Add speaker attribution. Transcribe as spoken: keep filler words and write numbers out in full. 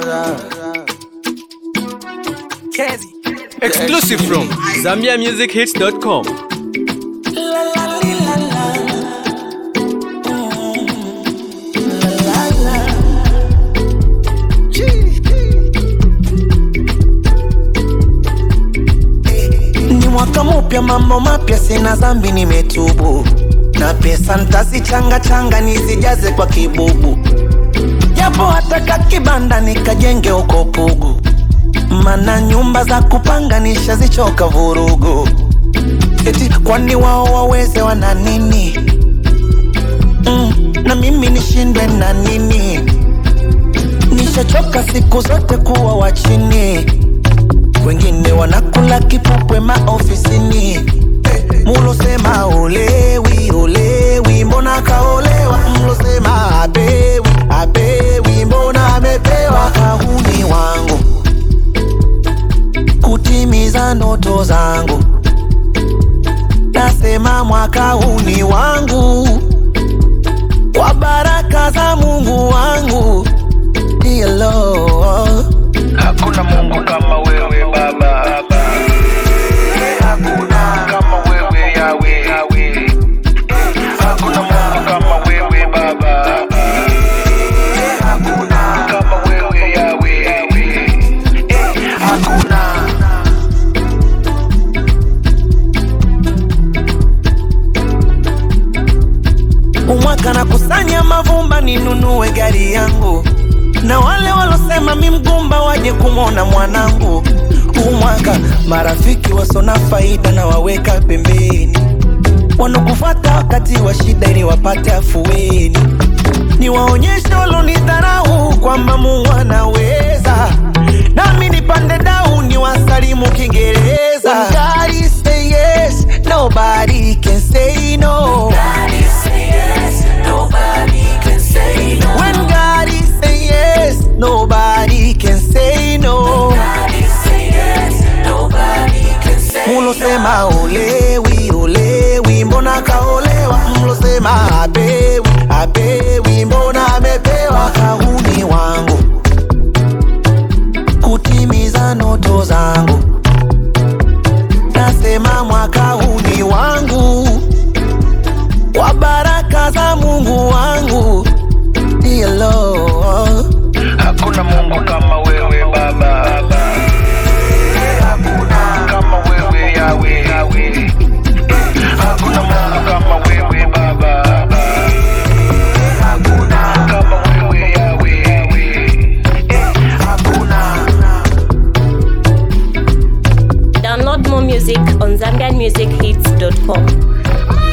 Speaker 1: Exclusive from Zambia Music Hits dot com.
Speaker 2: Ni mwaka mpya, mambo mapya, sina zambi, nimetubu. Na pesa ntazichanga changa nizijaze kwa kibubu. Japo hata kibanda nikajenge uko Pugu. Mana nyumba za kupanga nishazichoka vurugu. Eti kwani wao waweze wana nini? Mm, na mimi nishindwe na nini? Nishachoka siku zote kuwa wachini. Wengine wanakula kipupwe maofisini. Mulo sema olewi, olewi, mbona kaolewa? Mulo sema apewi, apewi, mbona amepewa? Kahuni wangu kutimiza ndoto zangu. Nasema mwaka huu ni wangu, kwa baraka za Mungu wangu. Dear Lord,
Speaker 3: hakuna Mungu kama wewe Baba, hakuna kama wewe Yahweh, hakuna Mungu kama wewe Baba, hakuna kama wewe Yahweh, hakuna.
Speaker 2: umwaka na kusanya mavumba ninunue gari yangu. Na wale walosema mi mgumba waje kumona mwanangu. Umwaka marafiki wasona faida na waweka pembeni. Wanukufata wakati wa shida ili wapate afueni. Ni waonyeshe walonidharau kwamba Mungu anaweza. Nami nipande dau ni wasalimu Kiingereza. When God say yes, nobody can say no.
Speaker 4: God say yes, nobody can say no.
Speaker 2: When God say yes, nobody can say no.
Speaker 4: God say yes, nobody can say no.
Speaker 2: Mulo sema olewi, olewi, mbona kaolewa? Mulo sema apewi, apewi, mbona amepewa? Kahuni wangu kutimiza ndoto zangu. Nasema mwaka huu ni wangu, kwa baraka za Mungu wangu. Dear Lord,
Speaker 3: Hakuna Mungu kama wewe Baba, hakuna kama wewe Yahweh, hakuna Mungu kama wewe Baba, hakuna kama wewe Yahweh, hakuna.
Speaker 5: Download more music on Zambian Music Hits dot com.